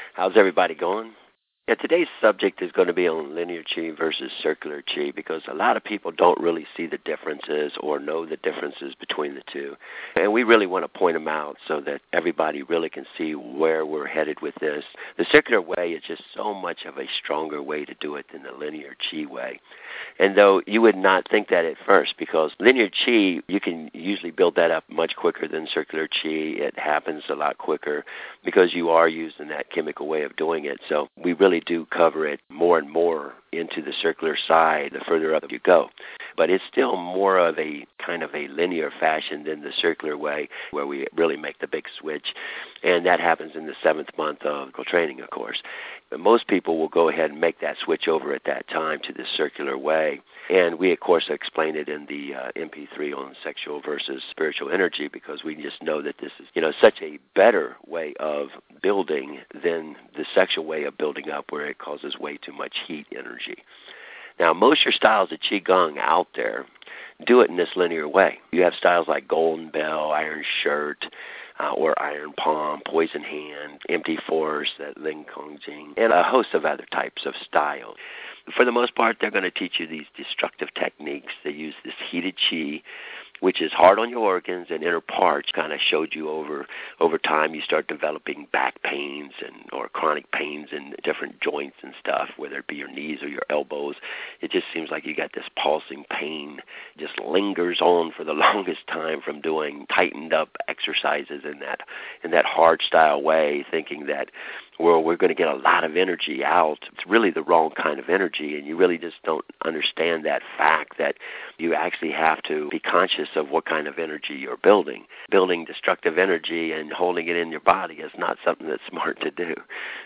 How's everybody going? Yeah, today's subject is going to be on linear chi versus circular chi because a lot of people don't really see the differences or know the differences between the two. And we really want to point them out so that everybody really can see where we're headed with this. The circular way is just so much of a stronger way to do it than the linear chi way. And though you would not think that at first, because linear chi, you can usually build that up much quicker than circular chi. It happens a lot quicker because you are using that chemical way of doing it. So we really do cover it more and more into the circular side the further up you go. But it's still more of a kind of a linear fashion than the circular way where we really make the big switch. And that happens in the 7th month of training, of course. But most people will go ahead and make that switch over at that time to the circular way. And we, of course, explain it in the MP3 on sexual versus spiritual energy because we just know that this is, such a better way of building than the sexual way of building up where it causes way too much heat energy. Now, most of your styles of Qigong out there do it in this linear way. You have styles like Golden Bell, Iron Shirt, or Iron Palm, Poison Hand, Empty Force, that Ling Kong Jing, and a host of other types of styles. For the most part, they're going to teach you these destructive techniques. They use this heated chi, which is hard on your organs and inner parts. Kind of showed you over time you start developing back pains or chronic pains in different joints and stuff, whether it be your knees or your elbows. It just seems like you got this pulsing pain, just lingers on for the longest time from doing tightened up exercises in that hard style way, thinking that, well, we're going to get a lot of energy out. It's really the wrong kind of energy, and you really just don't understand that fact that you actually have to be conscious of what kind of energy you're building. Building destructive energy and holding it in your body is not something that's smart to do.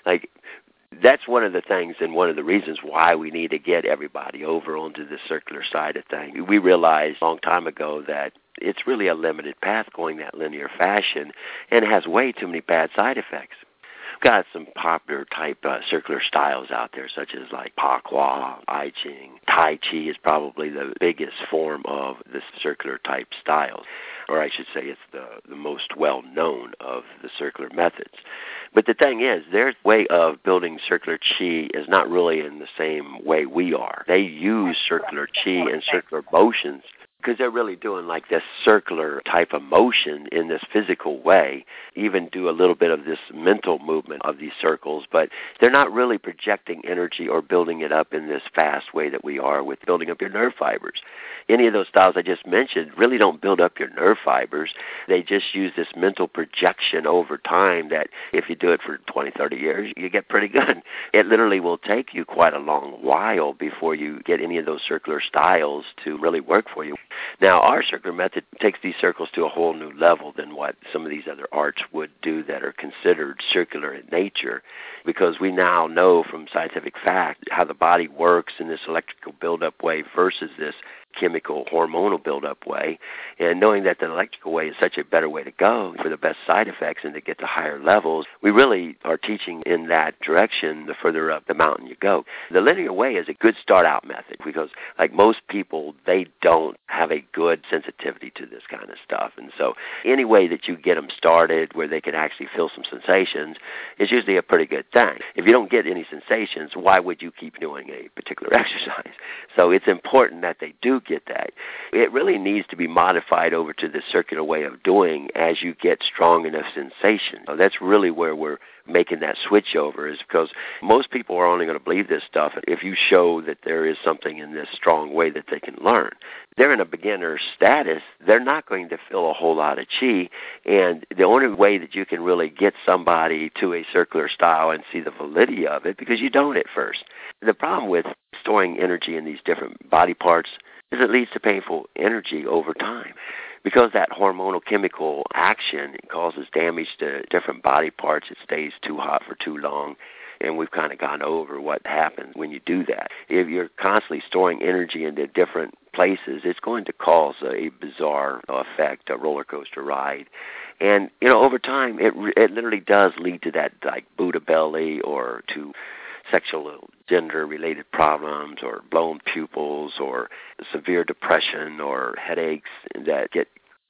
That's one of the things and one of the reasons why we need to get everybody over onto the circular side of things. We realized a long time ago that it's really a limited path going that linear fashion, and it has way too many bad side effects. We've got some popular type circular styles out there, such as like Pa Kwa, I Ching. Tai Chi is probably the biggest form of the circular type styles, or I should say it's the most well-known of the circular methods. But the thing is, their way of building circular chi is not really in the same way we are. They use circular chi and circular motions because they're really doing like this circular type of motion in this physical way, even do a little bit of this mental movement of these circles, but they're not really projecting energy or building it up in this fast way that we are with building up your nerve fibers. Any of those styles I just mentioned really don't build up your nerve fibers. They just use this mental projection over time that if you do it for 20, 30 years, you get pretty good. It literally will take you quite a long while before you get any of those circular styles to really work for you. Now, our circular method takes these circles to a whole new level than what some of these other arts would do that are considered circular in nature, because we now know from scientific fact how the body works in this electrical buildup way versus this chemical hormonal buildup way, and knowing that the electrical way is such a better way to go for the best side effects and to get to higher levels, we really are teaching in that direction the further up the mountain you go. The linear way is a good start-out method because, like most people, they don't have a good sensitivity to this kind of stuff, and so any way that you get them started where they can actually feel some sensations is usually a pretty good thing. If you don't get any sensations, why would you keep doing a particular exercise? So it's important that they do get that. It really needs to be modified over to the circular way of doing as you get strong enough sensation. So that's really where we're making that switch over, is because most people are only going to believe this stuff if you show that there is something in this strong way that they can learn. They're in a beginner status. They're not going to feel a whole lot of chi, and the only way that you can really get somebody to a circular style and see the validity of it, because you don't at first. The problem with storing energy in these different body parts is it leads to painful energy over time. Because that hormonal chemical action causes damage to different body parts, it stays too hot for too long, and we've kind of gone over what happens when you do that. If you're constantly storing energy into different places, it's going to cause a bizarre effect, a roller coaster ride. And, over time, it literally does lead to that, like, Buddha belly, or to sexual gender-related problems, or blown pupils, or severe depression, or headaches that get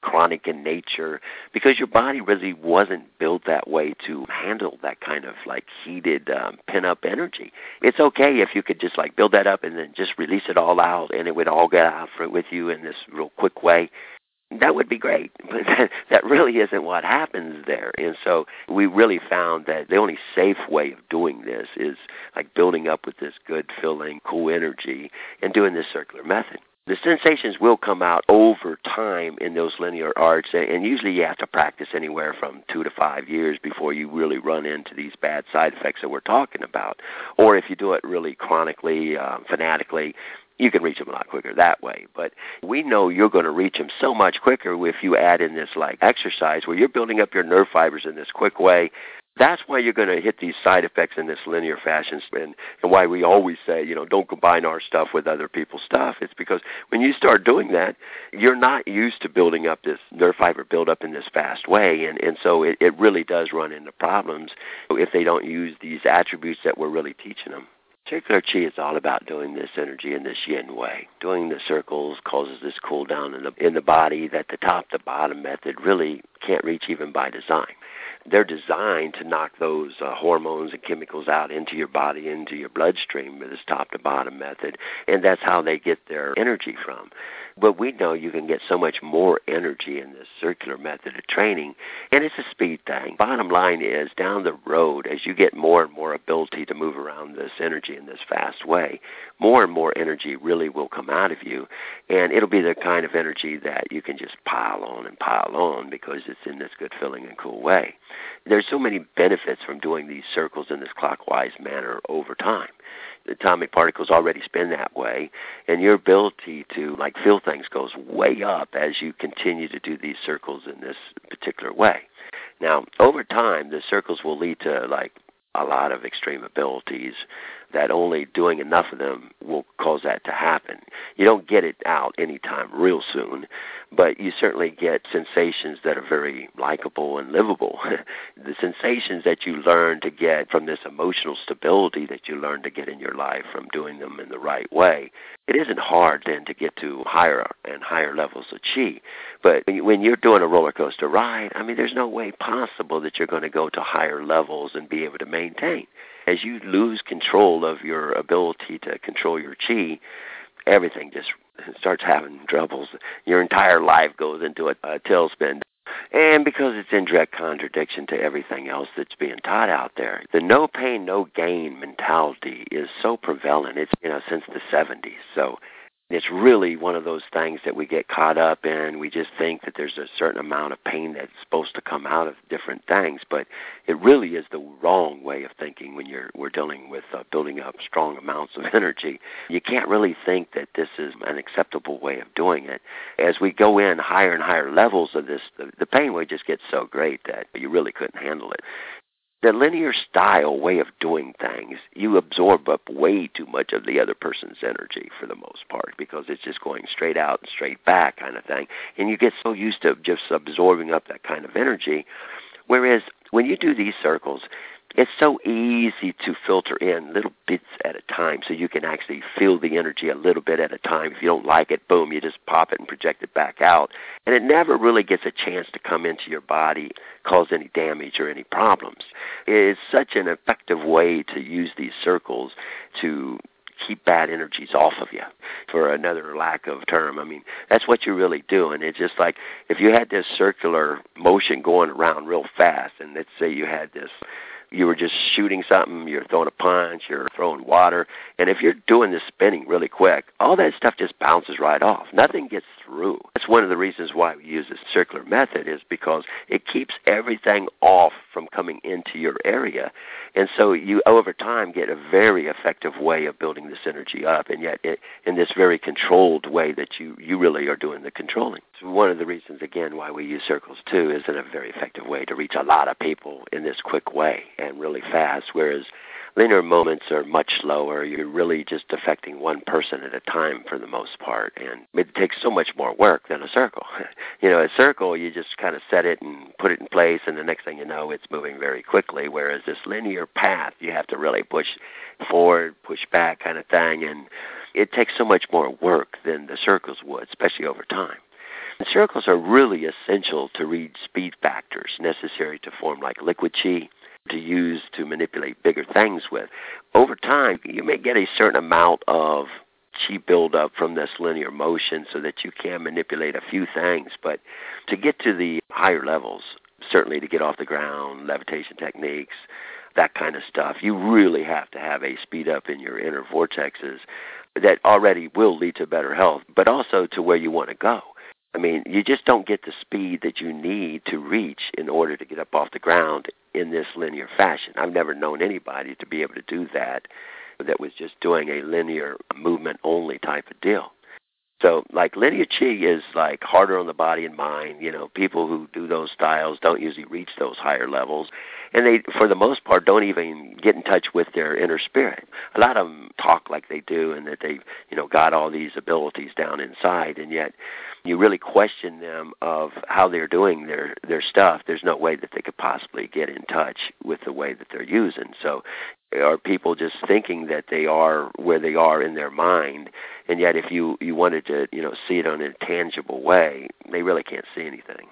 chronic in nature, because your body really wasn't built that way to handle that kind of like heated pin-up energy. It's okay if you could just like build that up and then just release it all out and it would all get out with you in this real quick way. That would be great, but that really isn't what happens there. And so we really found that the only safe way of doing this is like building up with this good filling, cool energy and doing this circular method. The sensations will come out over time in those linear arts, and usually you have to practice anywhere from 2 to 5 years before you really run into these bad side effects that we're talking about. Or if you do it really chronically, fanatically, you can reach them a lot quicker that way. But we know you're going to reach them so much quicker if you add in this like exercise where you're building up your nerve fibers in this quick way. That's why you're going to hit these side effects in this linear fashion, and why we always say, don't combine our stuff with other people's stuff. It's because when you start doing that, you're not used to building up this nerve fiber buildup in this fast way, and so it really does run into problems if they don't use these attributes that we're really teaching them. Circular Chi is all about doing this energy in this yin way. Doing the circles causes this cool down in the body that the top to bottom method really can't reach even by design. They're designed to knock those hormones and chemicals out into your body, into your bloodstream with this top-to-bottom method, and that's how they get their energy from. But we know you can get so much more energy in this circular method of training, and it's a speed thing. Bottom line is, down the road, as you get more and more ability to move around this energy in this fast way, more and more energy really will come out of you, and it'll be the kind of energy that you can just pile on because it's in this good filling and cool way. There's so many benefits from doing these circles in this clockwise manner over time. The atomic particles already spin that way, and your ability to like feel things goes way up as you continue to do these circles in this particular way. Now, over time, the circles will lead to like a lot of extreme abilities that only doing enough of them will cause that to happen. You don't get it out anytime real soon, but you certainly get sensations that are very likable and livable. The sensations that you learn to get from this emotional stability that you learn to get in your life from doing them in the right way, it isn't hard then to get to higher and higher levels of chi. But when you're doing a roller coaster ride, I mean, there's no way possible that you're going to go to higher levels and be able to maintain. As you lose control of your ability to control your chi, everything just starts having troubles. Your entire life goes into a tailspin. And because it's in direct contradiction to everything else that's being taught out there, the no pain, no gain mentality is so prevalent. It's since the 70s. So it's really one of those things that we get caught up in. We just think that there's a certain amount of pain that's supposed to come out of different things, but it really is the wrong way of thinking when we're dealing with building up strong amounts of energy. You can't really think that this is an acceptable way of doing it. As we go in higher and higher levels of this, the pain will just get so great that you really couldn't handle it. The linear style way of doing things, you absorb up way too much of the other person's energy for the most part because it's just going straight out and straight back kind of thing. And you get so used to just absorbing up that kind of energy. Whereas when you do these circles, it's so easy to filter in little bits at a time so you can actually feel the energy a little bit at a time. If you don't like it, boom, you just pop it and project it back out. And it never really gets a chance to come into your body, cause any damage or any problems. It's such an effective way to use these circles to keep bad energies off of you, for another lack of term. I mean, that's what you're really doing. It's just like if you had this circular motion going around real fast, and let's say you had this, you were just shooting something, you're throwing a punch, you're throwing water, and if you're doing this spinning really quick, all that stuff just bounces right off. Nothing gets through. That's one of the reasons why we use this circular method, is because it keeps everything off from coming into your area. And so you, over time, get a very effective way of building this energy up, and yet in this very controlled way that you really are doing the controlling. So one of the reasons, again, why we use circles, too, is in a very effective way to reach a lot of people in this quick way and really fast, whereas linear moments are much slower. You're really just affecting one person at a time for the most part, and it takes so much more work than a circle. A circle, you just kind of set it and put it in place, and the next thing you know, it's moving very quickly, whereas this linear path, you have to really push forward, push back kind of thing, and it takes so much more work than the circles would, especially over time. And circles are really essential to read speed factors necessary to form like liquid chi, to use to manipulate bigger things with. Over time, you may get a certain amount of chi buildup from this linear motion so that you can manipulate a few things, but to get to the higher levels, certainly to get off the ground, levitation techniques, that kind of stuff, you really have to have a speed up in your inner vortexes that already will lead to better health, but also to where you want to go. I mean, you just don't get the speed that you need to reach in order to get up off the ground in this linear fashion. I've never known anybody to be able to do that was just doing a linear movement only type of deal. So, like, linear chi is, like, harder on the body and mind. You know, people who do those styles don't usually reach those higher levels. And they, for the most part, don't even get in touch with their inner spirit. A lot of them talk like they do and that they've, got all these abilities down inside, and yet you really question them of how they're doing their stuff. There's no way that they could possibly get in touch with the way that they're using. So are people just thinking that they are where they are in their mind, and yet if you wanted to, see it on a tangible way, they really can't see anything.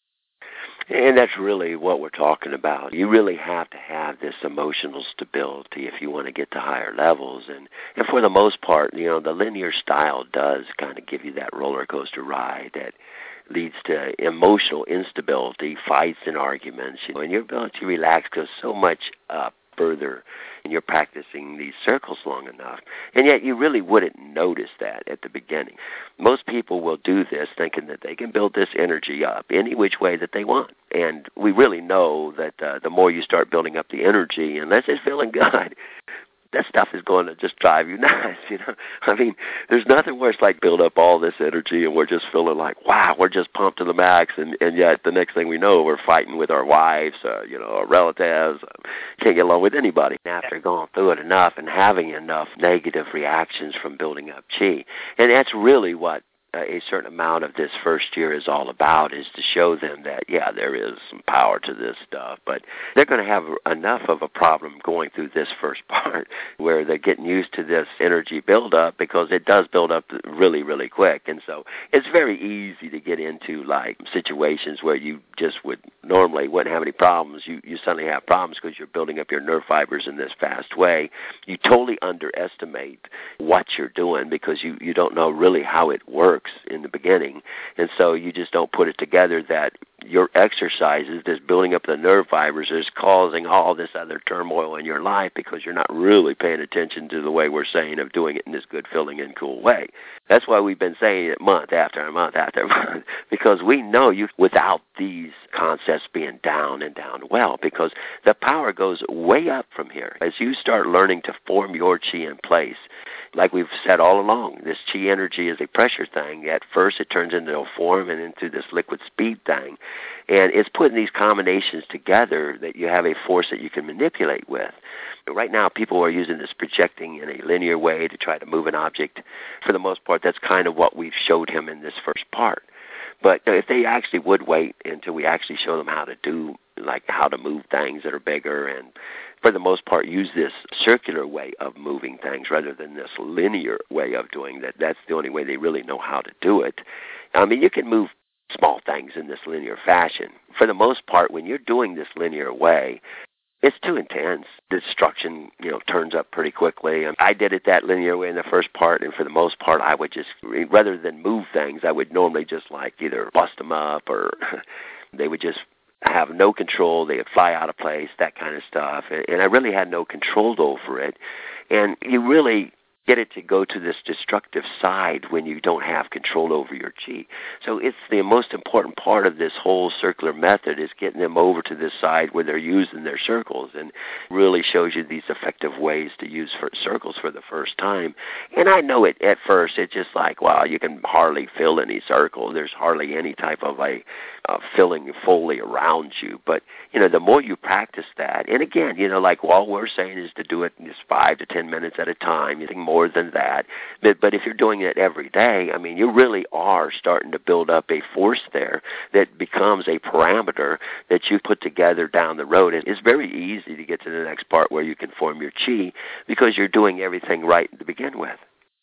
And that's really what we're talking about. You really have to have this emotional stability if you want to get to higher levels. And for the most part, the linear style does kind of give you that roller coaster ride that leads to emotional instability, fights and arguments. And your ability to relax goes so much further and you're practicing these circles long enough. And yet you really wouldn't notice that at the beginning. Most people will do this thinking that they can build this energy up any which way that they want. And we really know that the more you start building up the energy, unless it's feeling good, that stuff is going to just drive you nuts, I mean, there's nothing worse like build up all this energy and we're just feeling like, wow, we're just pumped to the max, and yet the next thing we know, we're fighting with our wives, our relatives, can't get along with anybody. After going through it enough and having enough negative reactions from building up chi, and that's really what a certain amount of this first year is all about, is to show them that, yeah, there is some power to this stuff, but they're going to have enough of a problem going through this first part where they're getting used to this energy buildup, because it does build up really, really quick. And so it's very easy to get into like situations where you just wouldn't have any problems. You suddenly have problems because you're building up your nerve fibers in this fast way. You totally underestimate what you're doing because you don't know really how it works in the beginning, and so you just don't put it together that your exercises, this building up the nerve fibers, is causing all this other turmoil in your life because you're not really paying attention to the way we're saying of doing it in this good, feeling, and cool way. That's why we've been saying it month after month after month, because we know you without these concepts being down and down well, because the power goes way up from here. As you start learning to form your chi in place, like we've said all along, this chi energy is a pressure thing. At first it turns into a form and into this liquid speed thing. And it's putting these combinations together that you have a force that you can manipulate with. Right now people are using this projecting in a linear way to try to move an object. For the most part, that's kind of what we've showed him in this first part. But if they actually would wait until we actually show them how to do, like how to move things that are bigger, and for the most part use this circular way of moving things rather than this linear way of doing that. That's the only way they really know how to do it. I mean, you can move small things in this linear fashion. For the most part, when you're doing this linear way, it's too intense. Destruction, turns up pretty quickly. I did it that linear way in the first part, and for the most part, I would just, rather than move things, I would normally just like either bust them up or they would just have no control. They would fly out of place, that kind of stuff. And I really had no control over it. And you really get it to go to this destructive side when you don't have control over your chi. So it's the most important part of this whole circular method, is getting them over to this side where they're using their circles, and really shows you these effective ways to use circles for the first time. And I know it at first, it's just like, wow, you can hardly fill any circle. There's hardly any type of a filling fully around you. But, the more you practice that, and again, like all we're saying is to do it in just 5 to 10 minutes at a time, anything more than that. But if you're doing it every day, I mean, you really are starting to build up a force there that becomes a parameter that you put together down the road. It's very easy to get to the next part where you can form your chi because you're doing everything right to begin with.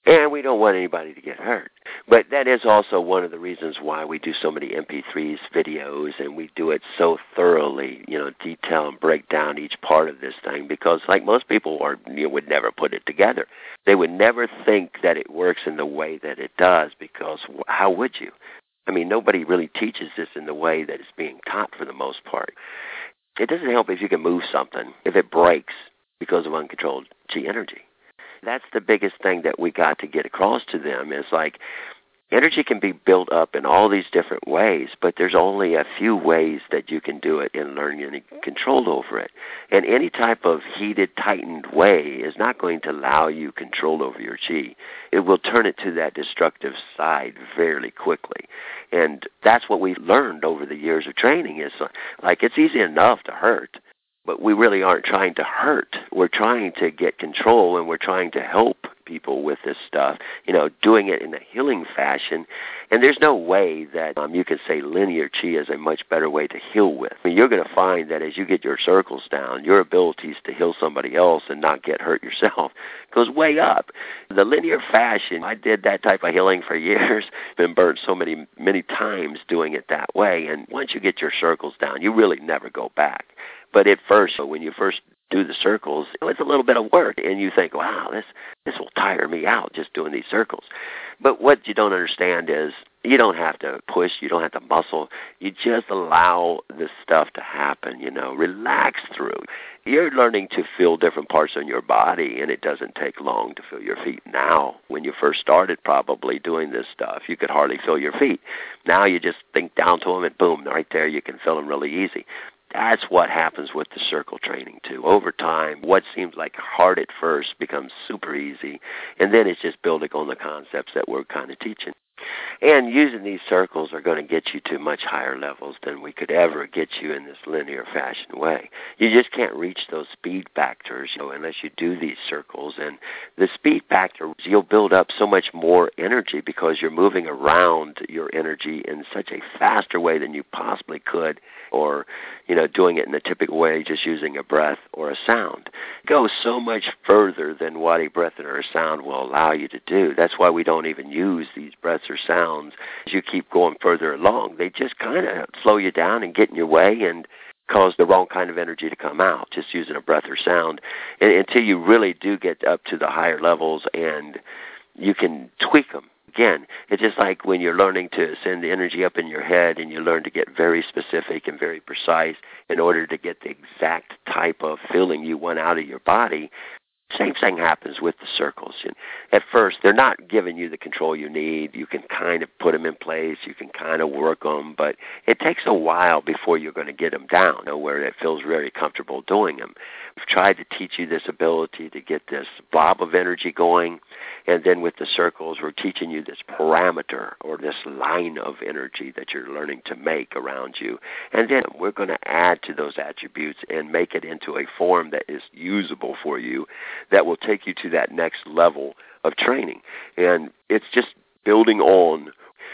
And we don't want anybody to get hurt. But that is also one of the reasons why we do so many MP3s, videos, and we do it so thoroughly, detail and break down each part of this thing, because like most people would never put it together. They would never think that it works in the way that it does, because how would you? I mean, nobody really teaches this in the way that it's being taught for the most part. It doesn't help if you can move something, if it breaks because of uncontrolled chi energy. That's the biggest thing that we got to get across to them, is like, energy can be built up in all these different ways, but there's only a few ways that you can do it and learn any control over it. And any type of heated, tightened way is not going to allow you control over your chi. It will turn it to that destructive side fairly quickly. And that's what we learned over the years of training, is like, it's easy enough to hurt, but we really aren't trying to hurt. We're trying to get control, and we're trying to help people with this stuff, doing it in a healing fashion. And there's no way that you can say linear chi is a much better way to heal with. I mean, you're going to find that as you get your circles down, your abilities to heal somebody else and not get hurt yourself goes way up. The linear fashion, I did that type of healing for years, been burnt so many times doing it that way. And once you get your circles down, you really never go back. But at first, when you first do the circles, it's a little bit of work, and you think, wow, this will tire me out just doing these circles. But what you don't understand is you don't have to push, you don't have to muscle. You just allow this stuff to happen, relax through. You're learning to feel different parts on your body, and it doesn't take long to feel your feet. Now, when you first started probably doing this stuff, you could hardly feel your feet. Now you just think down to them, and boom, right there you can feel them really easy. That's what happens with the circle training, too. Over time, what seems like hard at first becomes super easy, and then it's just building on the concepts that we're kind of teaching. And using these circles are going to get you to much higher levels than we could ever get you in this linear fashion way. You just can't reach those speed factors, unless you do these circles. And the speed factor, you'll build up so much more energy because you're moving around your energy in such a faster way than you possibly could, or, doing it in the typical way, just using a breath or a sound. It goes so much further than what a breath or a sound will allow you to do. That's why we don't even use these breaths or sounds as you keep going further along. They just kind of slow you down and get in your way and cause the wrong kind of energy to come out, just using a breath or sound, and until you really do get up to the higher levels and you can tweak them. Again, it's just like when you're learning to send the energy up in your head, and you learn to get very specific and very precise in order to get the exact type of feeling you want out of your body. Same thing happens with the circles. At first, they're not giving you the control you need. You can kind of put them in place. You can kind of work them, but it takes a while before you're going to get them down, where it feels very comfortable doing them. We've tried to teach you this ability to get this blob of energy going, and then with the circles, we're teaching you this parameter, or this line of energy that you're learning to make around you. And then we're going to add to those attributes and make it into a form that is usable for you, that will take you to that next level of training. And it's just building on.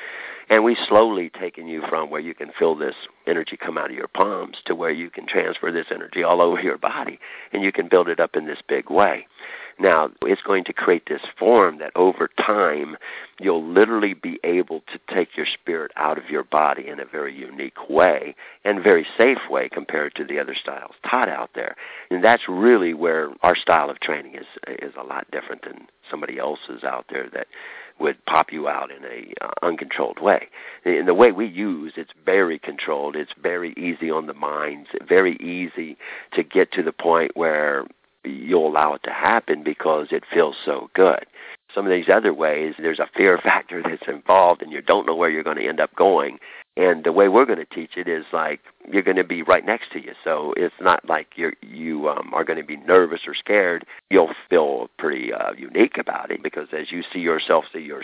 And we've slowly taken you from where you can feel this energy come out of your palms to where you can transfer this energy all over your body, and you can build it up in this big way. Now, it's going to create this form that over time, you'll literally be able to take your spirit out of your body in a very unique way and very safe way compared to the other styles taught out there. And that's really where our style of training is a lot different than somebody else's out there that would pop you out in a uncontrolled way. In the way we use, it's very controlled. It's very easy on the minds, very easy to get to the point where you'll allow it to happen because it feels so good. Some of these other ways, there's a fear factor that's involved, and you don't know where you're going to end up going. And the way we're going to teach it is like you're going to be right next to you. So it's not like you are going to be nervous or scared. You'll feel pretty unique about it, because as you see yourself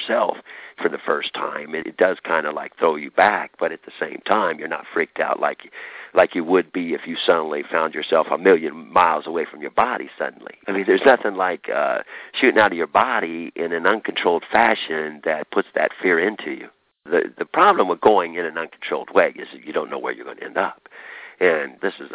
for the first time, it does kind of like throw you back. But at the same time, you're not freaked out like you would be if you suddenly found yourself a million miles away from your body suddenly. I mean, there's nothing like shooting out of your body in an uncontrolled fashion that puts that fear into you. The problem with going in an uncontrolled way is that you don't know where you're going to end up. And this is a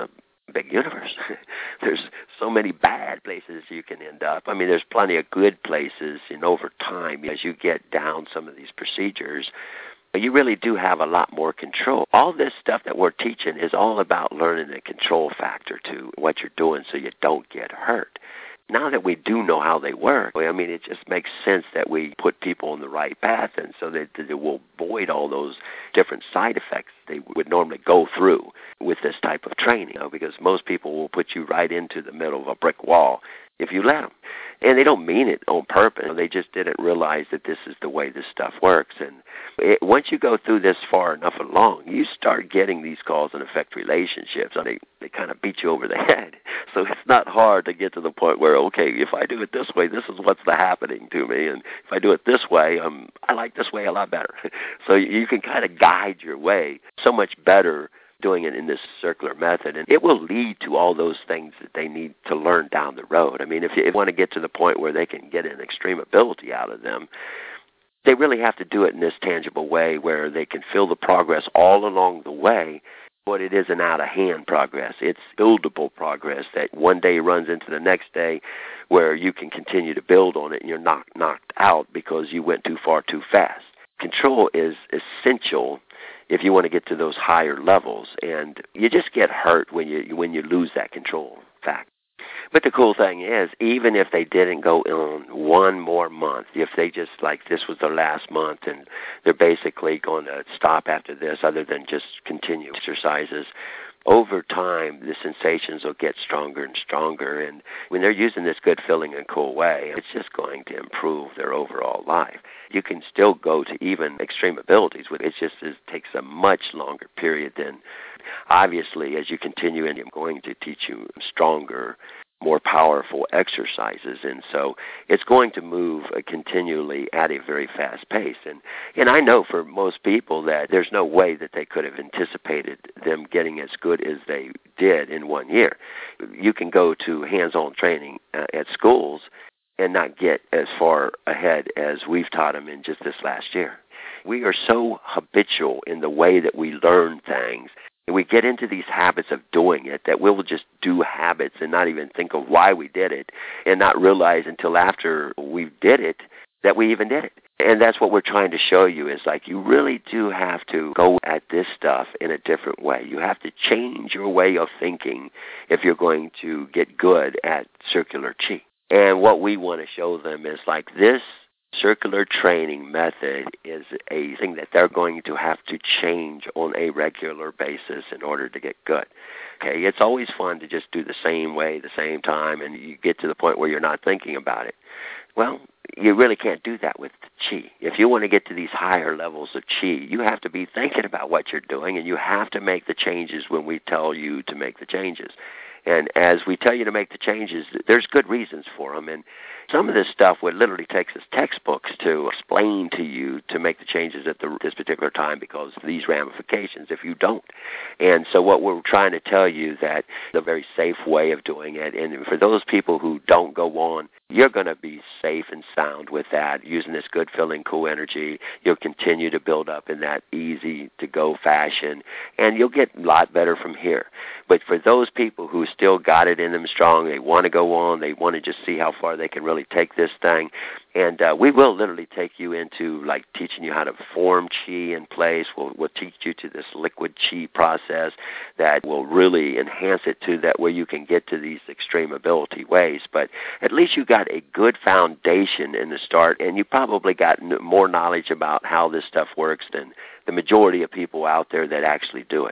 big universe. There's so many bad places you can end up. I mean, there's plenty of good places, and over time, as you get down some of these procedures, you really do have a lot more control. All this stuff that we're teaching is all about learning the control factor to what you're doing so you don't get hurt. Now that we do know how they work, I mean, it just makes sense that we put people on the right path, and so that they will avoid all those different side effects they would normally go through with this type of training, because most people will put you right into the middle of a brick wall if you let them. And they don't mean it on purpose. They just didn't realize that this is the way this stuff works. And once you go through this far enough along, you start getting these cause and effect relationships. They kind of beat you over the head. So it's not hard to get to the point where, okay, if I do it this way, this is what's happening to me. And if I do it this way, I like this way a lot better. So you can kind of guide your way so much better doing it in this circular method, and it will lead to all those things that they need to learn down the road. I mean, if you want to get to the point where they can get an extreme ability out of them, they really have to do it in this tangible way where they can feel the progress all along the way, but it isn't out-of-hand progress. It's buildable progress that one day runs into the next day where you can continue to build on it and you're not knocked out because you went too far too fast. Control is essential if you want to get to those higher levels, and you just get hurt when you lose that control fact. But the cool thing is, even if they didn't go on one more month, if they just, like, this was their last month and they're basically going to stop after this other than just continue exercises, over time, the sensations will get stronger and stronger, and when they're using this good feeling and cool way, it's just going to improve their overall life. You can still go to even extreme abilities, but it takes a much longer period than, obviously, as you continue, and I'm going to teach you stronger, more powerful exercises, and so it's going to move continually at a very fast pace. And I know for most people that there's no way that they could have anticipated them getting as good as they did in 1 year. You can go to hands-on training at schools and not get as far ahead as we've taught them in just this last year. We are so habitual in the way that we learn things. And we get into these habits of doing it that we'll just do habits and not even think of why we did it and not realize until after we did it that we even did it. And that's what we're trying to show you is, like, you really do have to go at this stuff in a different way. You have to change your way of thinking if you're going to get good at circular chi. And what we want to show them is, like, this circular training method is a thing that they're going to have to change on a regular basis in order to get good. Okay, it's always fun to just do the same way, the same time, and you get to the point where you're not thinking about it. Well, you really can't do that with chi. If you want to get to these higher levels of chi, you have to be thinking about what you're doing, and you have to make the changes when we tell you to make the changes. And as we tell you to make the changes, there's good reasons for them. And some of this stuff would literally takes us textbooks to explain to you to make the changes at this particular time because of these ramifications if you don't. And so what we're trying to tell you that the very safe way of doing it, and for those people who don't go on, you're going to be safe and sound with that, using this good feeling, cool energy. You'll continue to build up in that easy-to-go fashion, and you'll get a lot better from here. But for those people who still got it in them strong, they want to go on, they want to just see how far they can really take this thing, and we will literally take you into, like, teaching you how to form chi in place. We'll teach you to this liquid chi process that will really enhance it to that where you can get to these extreme ability ways. But at least you got a good foundation in the start, and you probably got more knowledge about how this stuff works than the majority of people out there that actually do it.